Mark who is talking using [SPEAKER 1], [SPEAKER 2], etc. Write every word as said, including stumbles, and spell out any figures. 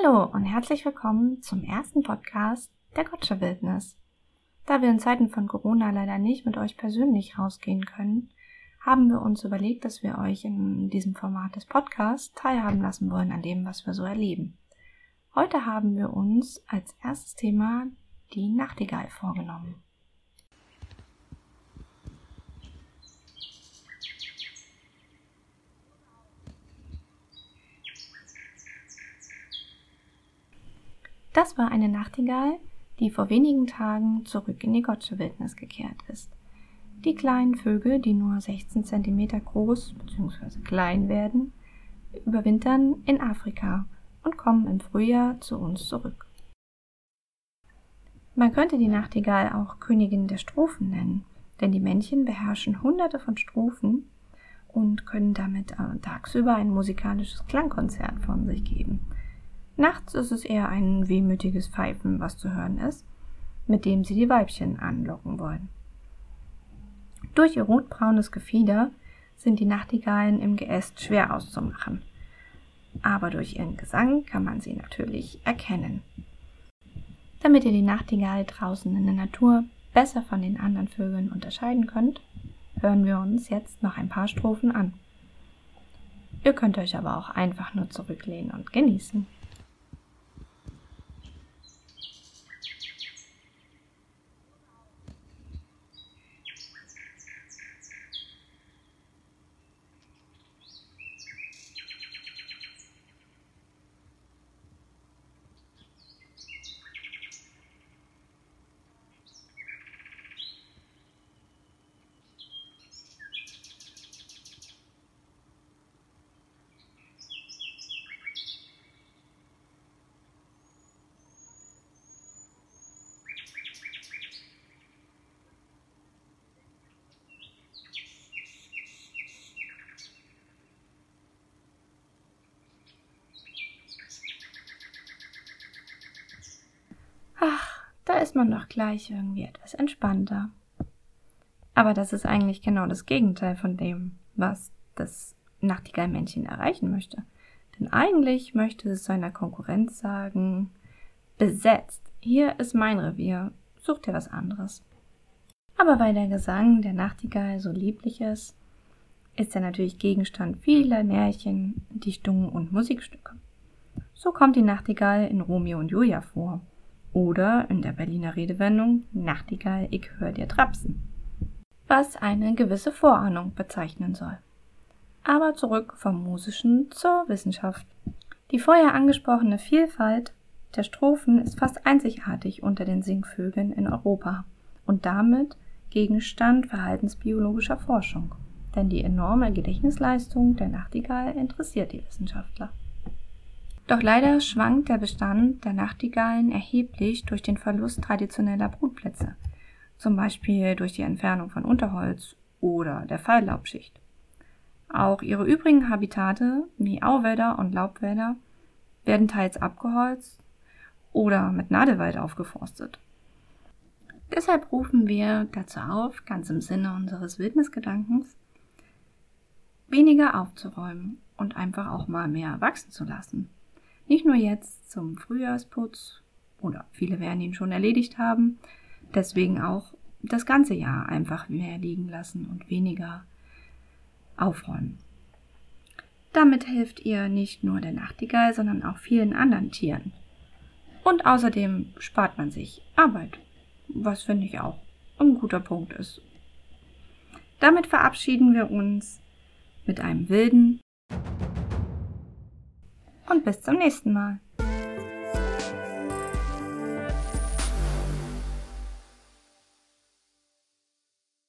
[SPEAKER 1] Hallo und herzlich willkommen zum ersten Podcast der Gottscher Wildnis. Da wir in Zeiten von Corona leider nicht mit euch persönlich rausgehen können, haben wir uns überlegt, dass wir euch in diesem Format des Podcasts teilhaben lassen wollen an dem, was wir so erleben. Heute haben wir uns als erstes Thema die Nachtigall vorgenommen. Das war eine Nachtigall, die vor wenigen Tagen zurück in die Gottscher Wildnis gekehrt ist. Die kleinen Vögel, die nur sechzehn Zentimeter groß bzw. klein werden, überwintern in Afrika und kommen im Frühjahr zu uns zurück. Man könnte die Nachtigall auch Königin der Strophen nennen, denn die Männchen beherrschen hunderte von Strophen und können damit äh, tagsüber ein musikalisches Klangkonzert von sich geben. Nachts ist es eher ein wehmütiges Pfeifen, was zu hören ist, mit dem sie die Weibchen anlocken wollen. Durch ihr rotbraunes Gefieder sind die Nachtigallen im Geäst schwer auszumachen, aber durch ihren Gesang kann man sie natürlich erkennen. Damit ihr die Nachtigall draußen in der Natur besser von den anderen Vögeln unterscheiden könnt, hören wir uns jetzt noch ein paar Strophen an. Ihr könnt euch aber auch einfach nur zurücklehnen und genießen. Ach, da ist man doch gleich irgendwie etwas entspannter. Aber das ist eigentlich genau das Gegenteil von dem, was das Nachtigallmännchen erreichen möchte. Denn eigentlich möchte es seiner Konkurrenz sagen, besetzt, hier ist mein Revier, such dir was anderes. Aber weil der Gesang der Nachtigall so lieblich ist, ist er natürlich Gegenstand vieler Märchen, Dichtungen und Musikstücke. So kommt die Nachtigall in Romeo und Julia vor. Oder in der Berliner Redewendung Nachtigall, ich hör dir trapsen, was eine gewisse Vorahnung bezeichnen soll. Aber zurück vom Musischen zur Wissenschaft. Die vorher angesprochene Vielfalt der Strophen ist fast einzigartig unter den Singvögeln in Europa und damit Gegenstand verhaltensbiologischer Forschung, denn die enorme Gedächtnisleistung der Nachtigall interessiert die Wissenschaftler. Doch leider schwankt der Bestand der Nachtigallen erheblich durch den Verlust traditioneller Brutplätze, zum Beispiel durch die Entfernung von Unterholz oder der Falllaubschicht. Auch ihre übrigen Habitate, wie Auwälder und Laubwälder, werden teils abgeholzt oder mit Nadelwald aufgeforstet. Deshalb rufen wir dazu auf, ganz im Sinne unseres Wildnisgedankens, weniger aufzuräumen und einfach auch mal mehr wachsen zu lassen. Nicht nur jetzt zum Frühjahrsputz, oder viele werden ihn schon erledigt haben, deswegen auch das ganze Jahr einfach mehr liegen lassen und weniger aufräumen. Damit helft ihr nicht nur der Nachtigall, sondern auch vielen anderen Tieren. Und außerdem spart man sich Arbeit, was finde ich auch ein guter Punkt ist. Damit verabschieden wir uns mit einem wilden und bis zum nächsten Mal.